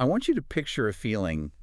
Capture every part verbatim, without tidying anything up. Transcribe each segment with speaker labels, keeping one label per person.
Speaker 1: I want you to picture a feeling,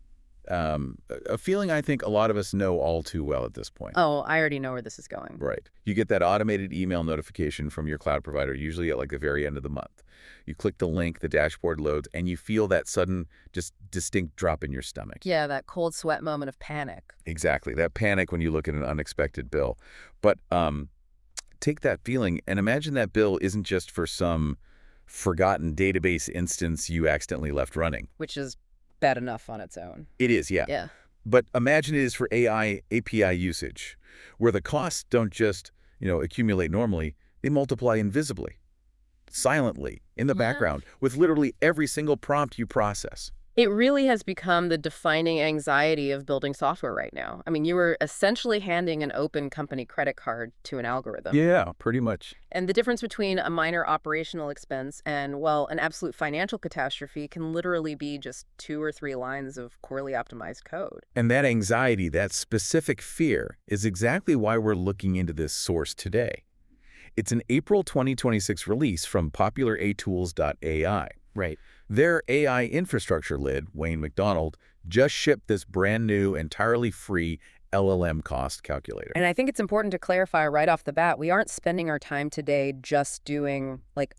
Speaker 1: um, a a feeling I think a lot of us know all too well at this point.
Speaker 2: Oh, I already know where this is going.
Speaker 1: Right. You get that automated email notification from your cloud provider, usually at like the very end of the month. You click the link, the dashboard loads, and you feel that sudden, just distinct drop in your stomach.
Speaker 2: Yeah, that cold sweat moment of panic.
Speaker 1: Exactly. That panic when you look at an unexpected bill. But um, take that feeling and imagine that bill isn't just for some forgotten database instance you accidentally left running.
Speaker 2: Which is bad enough on its own.
Speaker 1: It is, yeah.
Speaker 2: Yeah.
Speaker 1: But imagine it is for A I A P I usage, where the costs don't just, you know, accumulate normally, they multiply invisibly, silently, in the
Speaker 2: Yeah.
Speaker 1: background, with literally every single prompt you process.
Speaker 2: It really has become the defining anxiety of building software right now. I mean, you were essentially handing an open company credit card to an algorithm.
Speaker 1: Yeah, pretty much.
Speaker 2: And the difference between a minor operational expense and, well, an absolute financial catastrophe can literally be just two or three lines of poorly optimized code.
Speaker 1: And that anxiety, that specific fear, is exactly why we're looking into this source today. It's an April twenty twenty-six release from popular a tools dot A I.
Speaker 2: Right.
Speaker 1: Their A I infrastructure lid, Wayne McDonald, just shipped this brand new, entirely free L L M cost calculator.
Speaker 2: And I think it's important to clarify right off the bat, we aren't spending our time today just doing, like,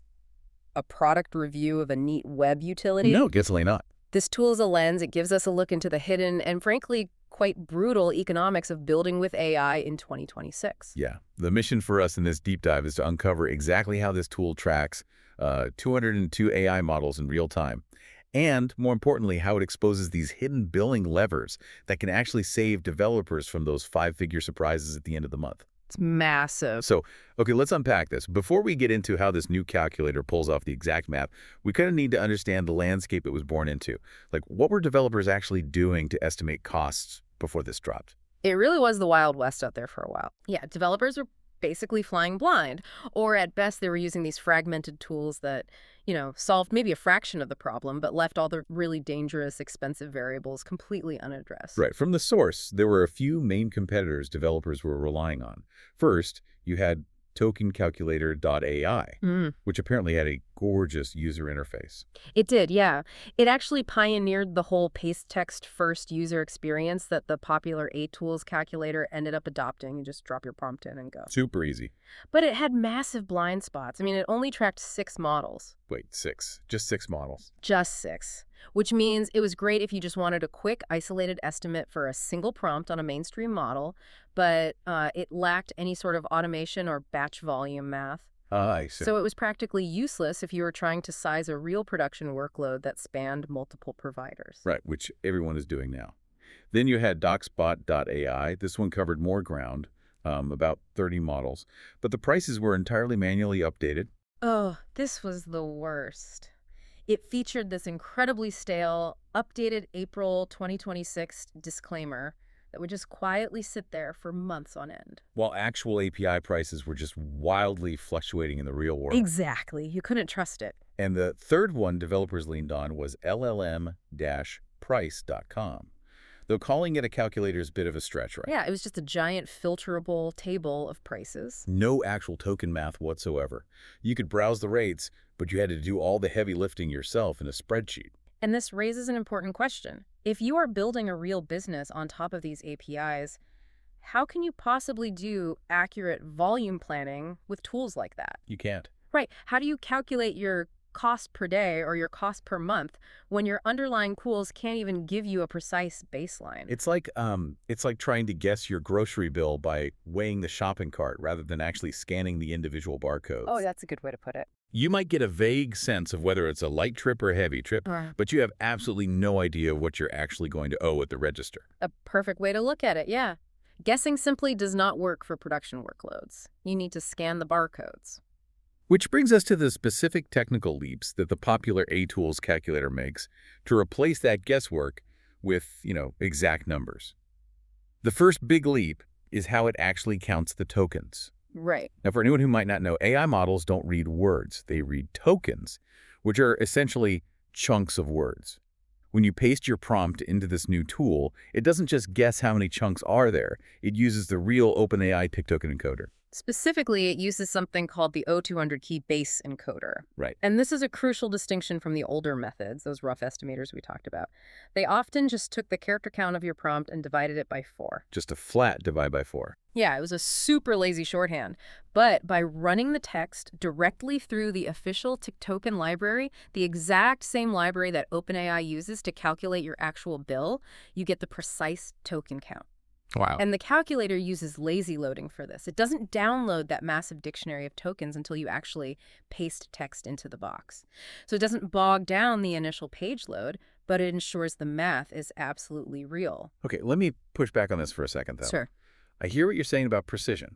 Speaker 2: a product review of a neat web utility.
Speaker 1: No, definitely not.
Speaker 2: This tool is a lens. It gives us a look into the hidden and, frankly, quite brutal economics of building with A I in twenty twenty-six.
Speaker 1: Yeah. The mission for us in this deep dive is to uncover exactly how this tool tracks uh, two hundred two A I models in real time, and, more importantly, how it exposes these hidden billing levers that can actually save developers from those five-figure surprises at the end of the month.
Speaker 2: It's massive.
Speaker 1: So, okay, let's unpack this. Before we get into how this new calculator pulls off the exact math, we kind of need to understand the landscape it was born into. Like, what were developers actually doing to estimate costs before this dropped?
Speaker 2: It really was the Wild West out there for a while. Yeah, developers were basically flying blind, or at best they were using these fragmented tools that, you know, solved maybe a fraction of the problem, but left all the really dangerous, expensive variables completely unaddressed.
Speaker 1: Right. From the source, there were a few main competitors developers were relying on. First, you had token calculator dot A I,
Speaker 2: Mm.
Speaker 1: which apparently had a gorgeous user interface.
Speaker 2: It did, yeah. It actually pioneered the whole paste text first user experience that the popular A tools calculator ended up adopting. You just drop your prompt in and go.
Speaker 1: Super easy.
Speaker 2: But it had massive blind spots. I mean, it only tracked six models.
Speaker 1: Wait, six. Just six models.
Speaker 2: Just six. Which means it was great if you just wanted a quick, isolated estimate for a single prompt on a mainstream model, but uh, it lacked any sort of automation or batch volume math.
Speaker 1: Ah, I see.
Speaker 2: So it was practically useless if you were trying to size a real production workload that spanned multiple providers.
Speaker 1: Right, which everyone is doing now. Then you had docsbot dot A I. This one covered more ground, um, about thirty models, but the prices were entirely manually updated.
Speaker 2: Oh, this was the worst. It featured this incredibly stale, updated April twenty twenty-six disclaimer that would just quietly sit there for months on end.
Speaker 1: While actual A P I prices were just wildly fluctuating in the real world.
Speaker 2: Exactly. You couldn't trust it.
Speaker 1: And the third one developers leaned on was L L M price dot com. Though calling it a calculator is a bit of a stretch, right?
Speaker 2: Yeah, it was just a giant filterable table of prices.
Speaker 1: No actual token math whatsoever. You could browse the rates, but you had to do all the heavy lifting yourself in a spreadsheet.
Speaker 2: And this raises an important question. If you are building a real business on top of these A P Is, how can you possibly do accurate volume planning with tools like that?
Speaker 1: You can't.
Speaker 2: Right. How do you calculate your cost per day or your cost per month when your underlying tools can't even give you a precise baseline?
Speaker 1: It's like um, it's like trying to guess your grocery bill by weighing the shopping cart rather than actually scanning the individual barcodes.
Speaker 2: Oh, that's a good way to put it.
Speaker 1: You might get a vague sense of whether it's a light trip or a heavy trip,
Speaker 2: Uh,
Speaker 1: but you have absolutely no idea what you're actually going to owe at the register.
Speaker 2: a perfect way to look at it, yeah. Guessing simply does not work for production workloads. You need to scan the barcodes.
Speaker 1: Which brings us to the specific technical leaps that the popular A tools calculator makes to replace that guesswork with, you know, exact numbers. The first big leap is how it actually counts the tokens.
Speaker 2: Right.
Speaker 1: Now, for anyone who might not know, A I models don't read words. They read tokens, which are essentially chunks of words. When you paste your prompt into this new tool, it doesn't just guess how many chunks are there. It uses the real OpenAI tick token encoder.
Speaker 2: Specifically, it uses something called the O two hundred key base encoder.
Speaker 1: Right.
Speaker 2: And this is a crucial distinction from the older methods, those rough estimators we talked about. They often just took the character count of your prompt and divided it by four.
Speaker 1: Just a flat divide by four.
Speaker 2: Yeah, it was a super lazy shorthand. But by running the text directly through the official Tick Token library, the exact same library that OpenAI uses to calculate your actual bill, you get the precise token count.
Speaker 1: Wow.
Speaker 2: And the calculator uses lazy loading for this. It doesn't download that massive dictionary of tokens until you actually paste text into the box. So it doesn't bog down the initial page load, but it ensures the math is absolutely real.
Speaker 1: Okay, let me push back on this for a second, though.
Speaker 2: Sure.
Speaker 1: I hear what you're saying about precision.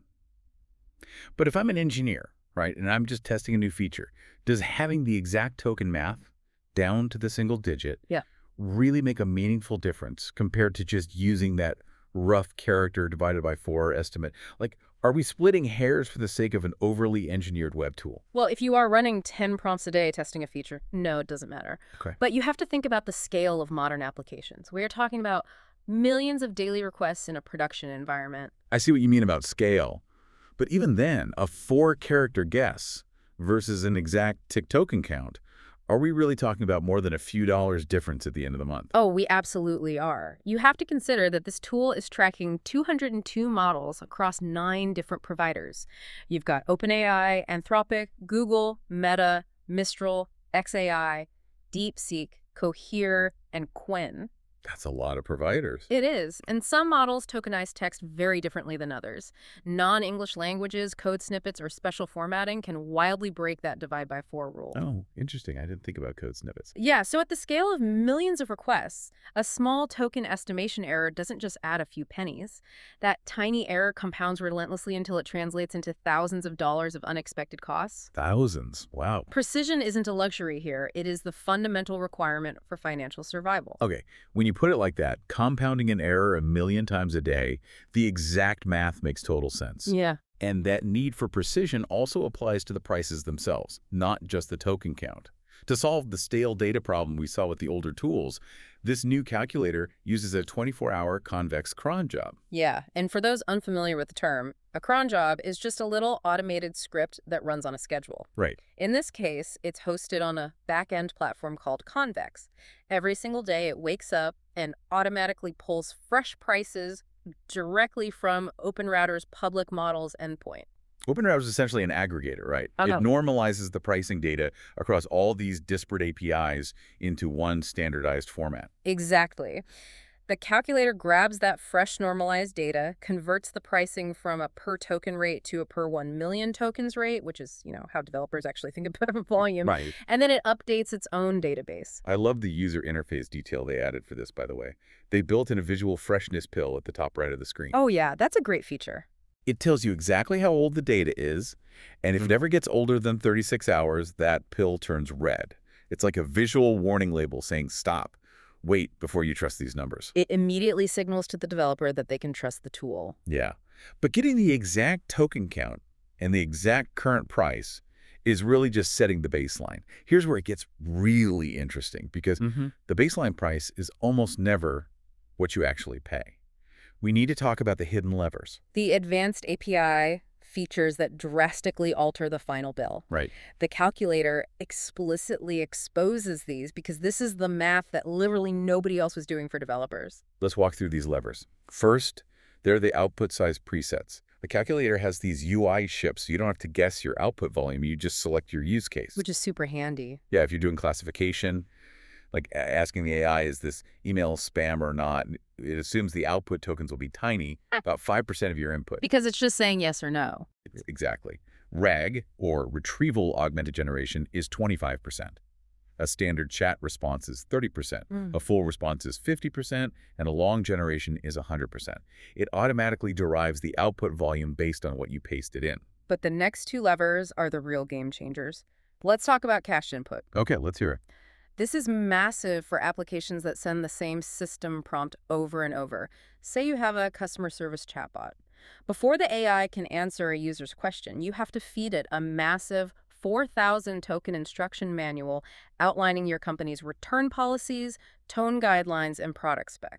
Speaker 1: But if I'm an engineer, right, and I'm just testing a new feature, does having the exact token math down to the single digit
Speaker 2: Yeah.
Speaker 1: really make a meaningful difference compared to just using that rough character divided by four estimate? Like, are we splitting hairs for the sake of an overly engineered web tool?
Speaker 2: Well, if you are running ten prompts a day testing a feature, no, it doesn't matter.
Speaker 1: Okay.
Speaker 2: But you have to think about the scale of modern applications. We are talking about millions of daily requests in a production environment.
Speaker 1: I see what you mean about scale. But even then, a four-character guess versus an exact tick token count, are we really talking about more than a few dollars difference at the end of the month?
Speaker 2: Oh, we absolutely are. You have to consider that this tool is tracking two hundred two models across nine different providers. You've got OpenAI, Anthropic, Google, Meta, Mistral, X A I, DeepSeek, Cohere, and Qwen.
Speaker 1: That's a lot of providers.
Speaker 2: It is, and some models tokenize text very differently than others. Non-English languages, code snippets, or special formatting can wildly break that divide by four rule.
Speaker 1: Oh, interesting. I didn't think about code snippets.
Speaker 2: Yeah, so at the scale of millions of requests, a small token estimation error doesn't just add a few pennies. That tiny error compounds relentlessly until it translates into thousands of dollars of unexpected costs.
Speaker 1: Thousands. Wow.
Speaker 2: Precision isn't a luxury here. It is the fundamental requirement for financial survival.
Speaker 1: Okay, when you put it like that, compounding an error a million times a day, the exact math makes total sense.
Speaker 2: Yeah.
Speaker 1: And that need for precision also applies to the prices themselves, not just the token count. To solve the stale data problem we saw with the older tools, this new calculator uses a twenty-four hour convex cron job.
Speaker 2: Yeah, and for those unfamiliar with the term, a cron job is just a little automated script that runs on a schedule.
Speaker 1: Right.
Speaker 2: In this case, it's hosted on a back-end platform called Convex. Every single day, it wakes up and automatically pulls fresh prices directly from OpenRouter's public models endpoint.
Speaker 1: OpenRouter is essentially an aggregator, right?
Speaker 2: Oh, no.
Speaker 1: It normalizes the pricing data across all these disparate A P Is into one standardized format.
Speaker 2: Exactly. The calculator grabs that fresh normalized data, converts the pricing from a per token rate to a per one million tokens rate, which is, you know, how developers actually think about volume.
Speaker 1: Right.
Speaker 2: And then it updates its own database.
Speaker 1: I love the user interface detail they added for this, by the way. They built in a visual freshness pill at the top right of the screen.
Speaker 2: Oh, yeah, that's a great feature.
Speaker 1: It tells you exactly how old the data is, and if it ever gets older than thirty-six hours, that pill turns red. It's like a visual warning label saying, stop, wait before you trust these numbers.
Speaker 2: It immediately signals to the developer that they can trust the tool.
Speaker 1: Yeah. But getting the exact token count and the exact current price is really just setting the baseline. Here's where it gets really interesting, because
Speaker 2: Mm-hmm.
Speaker 1: the baseline price is almost never what you actually pay. We need to talk about the hidden levers.
Speaker 2: The advanced A P I features that drastically alter the final bill.
Speaker 1: Right.
Speaker 2: The calculator explicitly exposes these because this is the math that literally nobody else was doing for developers.
Speaker 1: Let's walk through these levers. First, they're the output size presets. The calculator has these U I ships, so you don't have to guess your output volume. You just select your use case.
Speaker 2: Which is super handy.
Speaker 1: Yeah, if you're doing classification, like a- asking the A I, is this email spam or not? It assumes the output tokens will be tiny, about five percent of your input.
Speaker 2: Because it's just saying yes or no.
Speaker 1: Exactly. RAG, or Retrieval Augmented Generation, is twenty-five percent. A standard chat response is thirty percent.
Speaker 2: Mm.
Speaker 1: A full response is fifty percent, and a long generation is one hundred percent. It automatically derives the output volume based on what you pasted in.
Speaker 2: But the next two levers are the real game changers. Let's talk about cached input.
Speaker 1: Okay, let's hear it.
Speaker 2: This is massive for applications that send the same system prompt over and over. Say you have a customer service chatbot. Before the A I can answer a user's question, you have to feed it a massive four thousand token instruction manual outlining your company's return policies, tone guidelines, and product specs.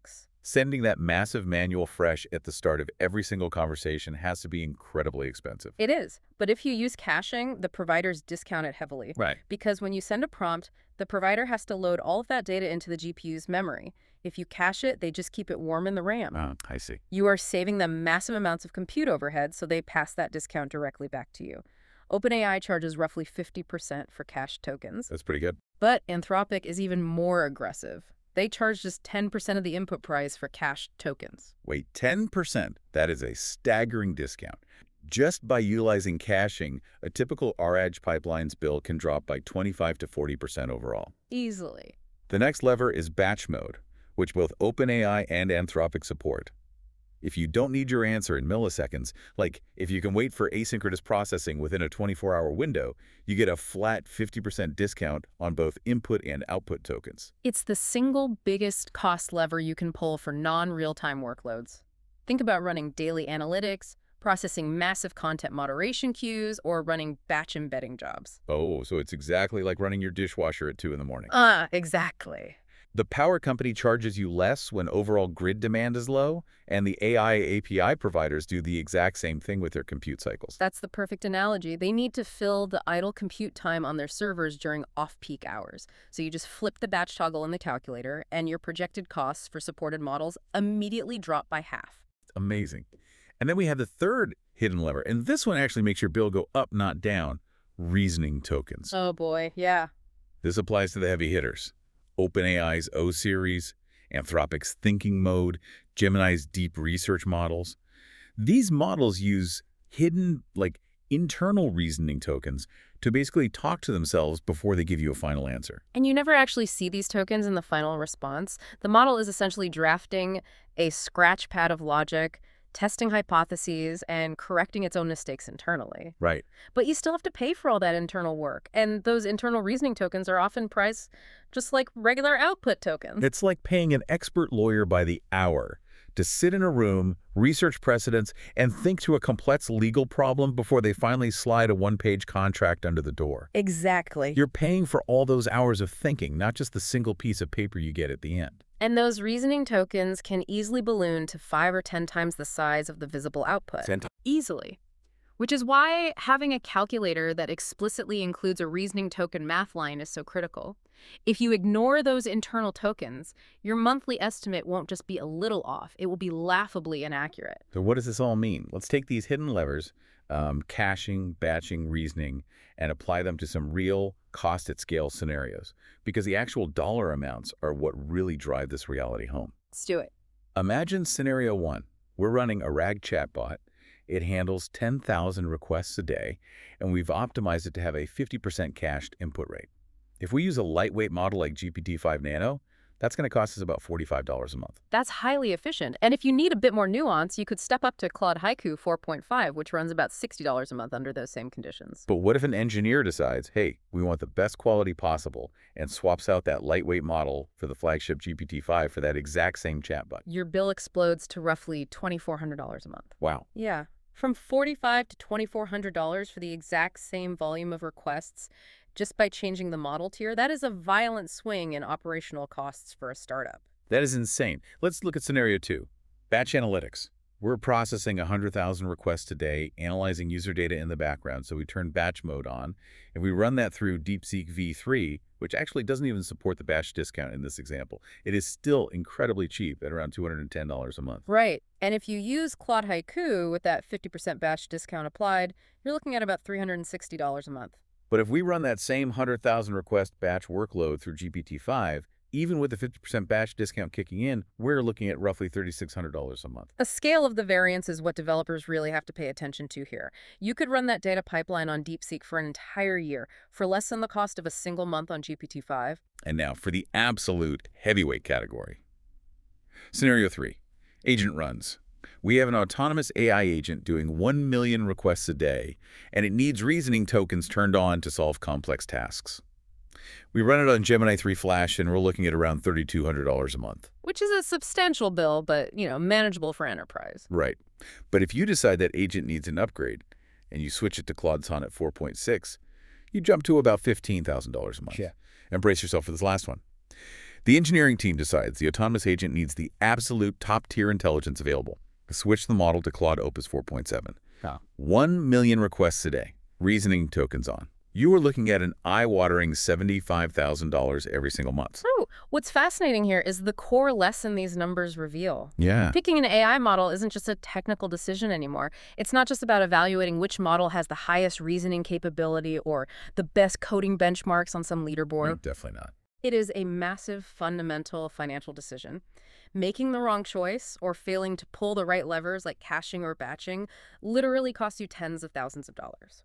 Speaker 1: Sending that massive manual fresh at the start of every single conversation has to be incredibly expensive.
Speaker 2: It is. But if you use caching, the providers discount it heavily.
Speaker 1: Right.
Speaker 2: Because when you send a prompt, the provider has to load all of that data into the G P U's memory. If you cache it, they just keep it warm in the RAM.
Speaker 1: Uh, I see.
Speaker 2: You are saving them massive amounts of compute overhead, so they pass that discount directly back to you. OpenAI charges roughly fifty percent for cached tokens.
Speaker 1: That's pretty good.
Speaker 2: But Anthropic is even more aggressive. They charge just ten percent of the input price for cached tokens.
Speaker 1: Wait, ten percent? That is a staggering discount. Just by utilizing caching, a typical R A G pipeline's bill can drop by twenty-five to forty percent overall.
Speaker 2: Easily.
Speaker 1: The next lever is batch mode, which both OpenAI and Anthropic support. If you don't need your answer in milliseconds, like if you can wait for asynchronous processing within a twenty-four hour window, you get a flat fifty percent discount on both input and output tokens.
Speaker 2: It's the single biggest cost lever you can pull for non-real-time workloads. Think about running daily analytics, processing massive content moderation queues, or running batch embedding jobs.
Speaker 1: Oh, so it's exactly like running your dishwasher at two in the morning.
Speaker 2: Ah, exactly.
Speaker 1: The power company charges you less when overall grid demand is low, and the A I A P I providers do the exact same thing with their compute cycles.
Speaker 2: That's the perfect analogy. They need to fill the idle compute time on their servers during off-peak hours. So you just flip the batch toggle in the calculator, and your projected costs for supported models immediately drop by half.
Speaker 1: Amazing. And then we have the third hidden lever, and this one actually makes your bill go up, not down: reasoning tokens.
Speaker 2: Oh boy, yeah.
Speaker 1: This applies to the heavy hitters. OpenAI's O-Series, Anthropic's Thinking Mode, Gemini's Deep Research models. These models use hidden, like, internal reasoning tokens to basically talk to themselves before they give you a final answer.
Speaker 2: And you never actually see these tokens in the final response. The model is essentially drafting a scratch pad of logic, testing hypotheses, and correcting its own mistakes internally.
Speaker 1: Right.
Speaker 2: But you still have to pay for all that internal work, and those internal reasoning tokens are often priced just like regular output tokens.
Speaker 1: It's like paying an expert lawyer by the hour to sit in a room, research precedents, and think through a complex legal problem before they finally slide a one-page contract under the door.
Speaker 2: Exactly.
Speaker 1: You're paying for all those hours of thinking, not just the single piece of paper you get at the end.
Speaker 2: And those reasoning tokens can easily balloon to five or ten times the size of the visible output.
Speaker 1: Cent-
Speaker 2: Easily. Which is why having a calculator that explicitly includes a reasoning token math line is so critical. If you ignore those internal tokens, your monthly estimate won't just be a little off, it will be laughably inaccurate.
Speaker 1: So what does this all mean? Let's take these hidden levers, um, caching, batching, reasoning, and apply them to some real cost at scale scenarios, because the actual dollar amounts are what really drive this reality home.
Speaker 2: Let's do it.
Speaker 1: Imagine scenario one. We're running a RAG chatbot. It handles ten thousand requests a day, and we've optimized it to have a fifty percent cached input rate. If we use a lightweight model like G P T five Nano, that's going to cost us about forty-five dollars a month.
Speaker 2: That's highly efficient. And if you need a bit more nuance, you could step up to Claude Haiku four point five, which runs about sixty dollars a month under those same conditions.
Speaker 1: But what if an engineer decides, hey, we want the best quality possible, and swaps out that lightweight model for the flagship G P T five for that exact same chatbot?
Speaker 2: Your bill explodes to roughly twenty-four hundred dollars a month.
Speaker 1: Wow.
Speaker 2: Yeah. From forty-five dollars to twenty-four hundred dollars for the exact same volume of requests just by changing the model tier, that is a violent swing in operational costs for a startup.
Speaker 1: That is insane. Let's look at scenario two. Batch analytics. We're processing one hundred thousand requests a day, analyzing user data in the background, so we turn batch mode on. If we run that through DeepSeek V three, which actually doesn't even support the batch discount in this example, it is still incredibly cheap at around two hundred ten dollars a month.
Speaker 2: Right. And if you use Claude Haiku with that fifty percent batch discount applied, you're looking at about three hundred sixty dollars a month.
Speaker 1: But if we run that same one hundred thousand request batch workload through G P T five, even with the fifty percent batch discount kicking in, we're looking at roughly three thousand six hundred dollars a month.
Speaker 2: A scale of the variance is what developers really have to pay attention to here. You could run that data pipeline on DeepSeek for an entire year for less than the cost of a single month on G P T five.
Speaker 1: And now for the absolute heavyweight category. Scenario three, agent runs. We have an autonomous A I agent doing one million requests a day, and it needs reasoning tokens turned on to solve complex tasks. We run it on Gemini three Flash, and we're looking at around three thousand two hundred dollars a month.
Speaker 2: Which is a substantial bill, but, you know, manageable for enterprise.
Speaker 1: Right. But if you decide that agent needs an upgrade, and you switch it to Claude Sonnet four point six, you jump to about fifteen thousand dollars a month.
Speaker 3: Yeah.
Speaker 1: And brace yourself for this last one. The engineering team decides the autonomous agent needs the absolute top-tier intelligence available. Switch the model to Claude Opus four point seven.
Speaker 3: Oh.
Speaker 1: One million requests a day, reasoning tokens on. You are looking at an eye-watering seventy-five thousand dollars every single month.
Speaker 2: True. What's fascinating here is the core lesson these numbers reveal.
Speaker 1: Yeah.
Speaker 2: Picking an A I model isn't just a technical decision anymore. It's not just about evaluating which model has the highest reasoning capability or the best coding benchmarks on some leaderboard.
Speaker 1: No, definitely not.
Speaker 2: It is a massive, fundamental financial decision. Making the wrong choice or failing to pull the right levers like caching or batching literally costs you tens of thousands of dollars.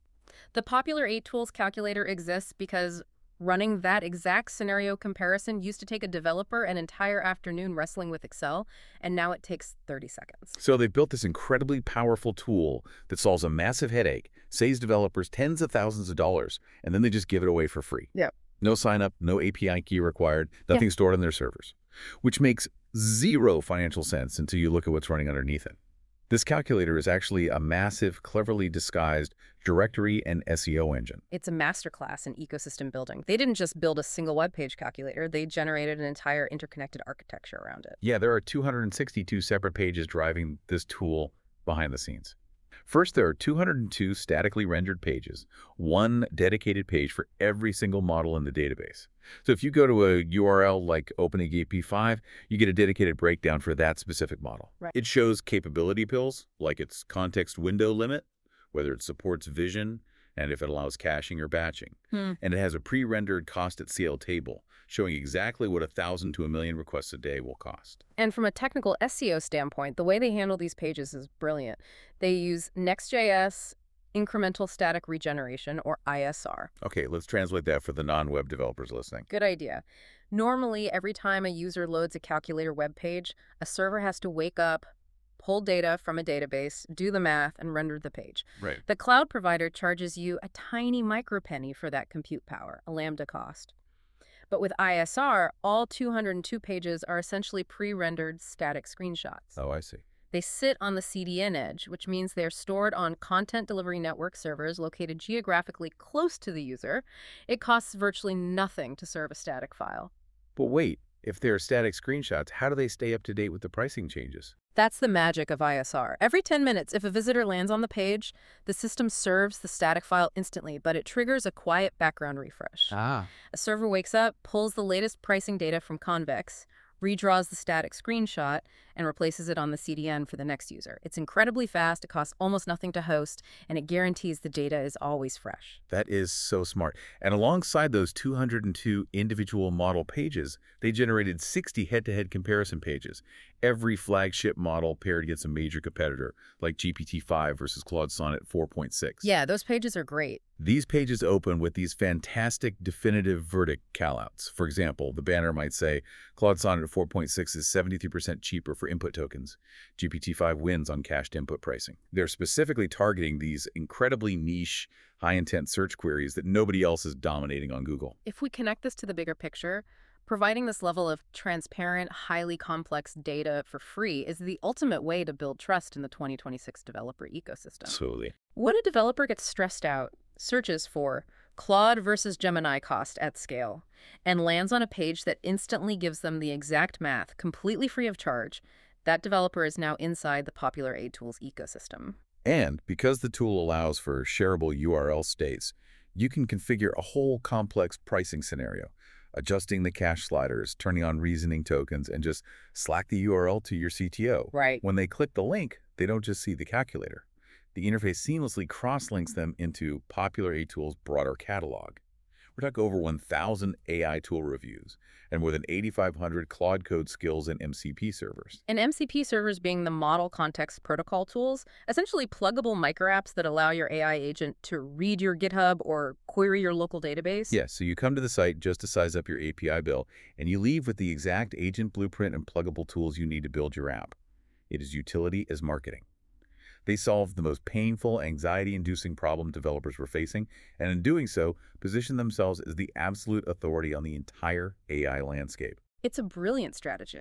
Speaker 2: The Popular eight Tools calculator exists because running that exact scenario comparison used to take a developer an entire afternoon wrestling with Excel, and now it takes thirty seconds.
Speaker 1: So they've built this incredibly powerful tool that solves a massive headache, saves developers tens of thousands of dollars, and then they just give it away for free.
Speaker 2: Yep.
Speaker 1: No sign-up, no A P I key required, nothing yeah. stored on their servers, which makes zero financial sense until you look at what's running underneath it. This calculator is actually a massive, cleverly disguised directory and S E O engine.
Speaker 2: It's a masterclass in ecosystem building. They didn't just build a single web page calculator, they generated an entire interconnected architecture around it.
Speaker 1: Yeah, there are two hundred sixty-two separate pages driving this tool behind the scenes. First, there are two hundred two statically rendered pages, one dedicated page for every single model in the database. So if you go to a U R L like OpenAGP P five, you get a dedicated breakdown for that specific model.
Speaker 2: Right.
Speaker 1: It shows capability pills, like its context window limit, whether it supports vision, and if it allows caching or batching.
Speaker 2: Hmm.
Speaker 1: And it has a pre-rendered cost at scale table, showing exactly what a thousand to a million requests a day will cost.
Speaker 2: And from a technical S E O standpoint, the way they handle these pages is brilliant. They use Next.js incremental static regeneration, or I S R.
Speaker 1: Okay, let's translate that for the non-web developers listening.
Speaker 2: Good idea. Normally, every time a user loads a calculator web page, a server has to wake up, pull data from a database, do the math, and render the page.
Speaker 1: Right.
Speaker 2: The cloud provider charges you a tiny micropenny for that compute power, a lambda cost. But with I S R, all two hundred two pages are essentially pre-rendered static screenshots.
Speaker 1: Oh, I see.
Speaker 2: They sit on the C D N edge, which means they're stored on content delivery network servers located geographically close to the user. It costs virtually nothing to serve a static file.
Speaker 1: But wait, if they're static screenshots, how do they stay up to date with the pricing changes?
Speaker 2: That's the magic of I S R. Every ten minutes, if a visitor lands on the page, the system serves the static file instantly, but it triggers a quiet background refresh.
Speaker 3: Ah.
Speaker 2: A server wakes up, pulls the latest pricing data from Convex, redraws the static screenshot, and replaces it on the C D N for the next user. It's incredibly fast, it costs almost nothing to host, and it guarantees the data is always fresh.
Speaker 1: That is so smart. And alongside those two hundred two individual model pages, they generated sixty head-to-head comparison pages. Every flagship model paired against a major competitor, like G P T five versus Claude Sonnet four point six.
Speaker 2: Yeah, those pages are great.
Speaker 1: These pages open with these fantastic definitive verdict callouts. For example, the banner might say, Claude Sonnet four point six is seventy-three percent cheaper for input tokens. G P T five wins on cached input pricing. They're specifically targeting these incredibly niche, high-intent search queries that nobody else is dominating on Google.
Speaker 2: If we connect this to the bigger picture, providing this level of transparent, highly complex data for free is the ultimate way to build trust in the twenty twenty-six developer ecosystem.
Speaker 1: Absolutely.
Speaker 2: When a developer gets stressed out, searches for Claude versus Gemini cost at scale, and lands on a page that instantly gives them the exact math, completely free of charge, that developer is now inside the Popular eight Tools ecosystem.
Speaker 1: And because the tool allows for shareable U R L states, you can configure a whole complex pricing scenario, adjusting the cache sliders, turning on reasoning tokens, and just slack the U R L to your C T O.
Speaker 2: Right.
Speaker 1: When they click the link, they don't just see the calculator. The interface seamlessly cross-links them into Popular eight Tools' broader catalog. We're talking over one thousand A I tool reviews and more than eighty-five hundred Claude Code skills and M C P servers.
Speaker 2: And M C P servers being the model context protocol tools, essentially pluggable microapps that allow your A I agent to read your GitHub or query your local database.
Speaker 1: Yes, so you come to the site just to size up your A P I bill, and you leave with the exact agent blueprint and pluggable tools you need to build your app. It is utility as marketing. They solved the most painful, anxiety-inducing problem developers were facing, and in doing so, positioned themselves as the absolute authority on the entire A I landscape.
Speaker 2: It's a brilliant strategy.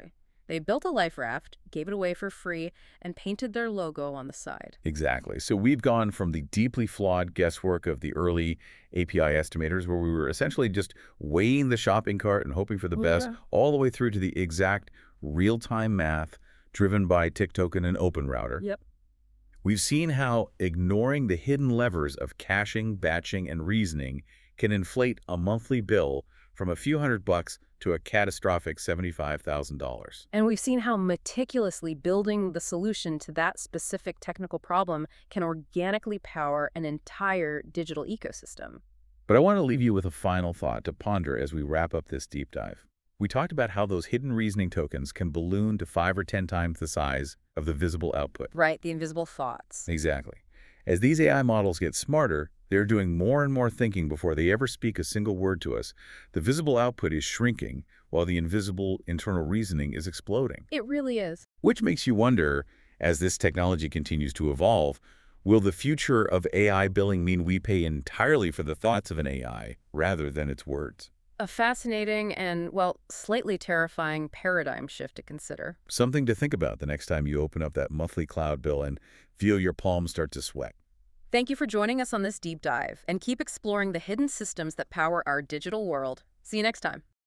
Speaker 2: They built a life raft, gave it away for free, and painted their logo on the side.
Speaker 1: Exactly. So we've gone from the deeply flawed guesswork of the early A P I estimators, where we were essentially just weighing the shopping cart and hoping for the best,
Speaker 2: Yeah.
Speaker 1: all the way through to the exact real-time math driven by tick token and open router.
Speaker 2: Yep.
Speaker 1: We've seen how ignoring the hidden levers of caching, batching, and reasoning can inflate a monthly bill from a few hundred bucks to a catastrophic seventy-five thousand dollars.
Speaker 2: And we've seen how meticulously building the solution to that specific technical problem can organically power an entire digital ecosystem.
Speaker 1: But I want to leave you with a final thought to ponder as we wrap up this deep dive. We talked about how those hidden reasoning tokens can balloon to five or ten times the size of the visible output.
Speaker 2: Right, the invisible thoughts.
Speaker 1: Exactly. As these A I models get smarter, they're doing more and more thinking before they ever speak a single word to us. The visible output is shrinking, while the invisible internal reasoning is exploding.
Speaker 2: It really is.
Speaker 1: Which makes you wonder, as this technology continues to evolve, will the future of A I billing mean we pay entirely for the thoughts of an A I rather than its words?
Speaker 2: A fascinating and, well, slightly terrifying paradigm shift to consider.
Speaker 1: Something to think about the next time you open up that monthly cloud bill and feel your palms start to sweat.
Speaker 2: Thank you for joining us on this deep dive, and keep exploring the hidden systems that power our digital world. See you next time.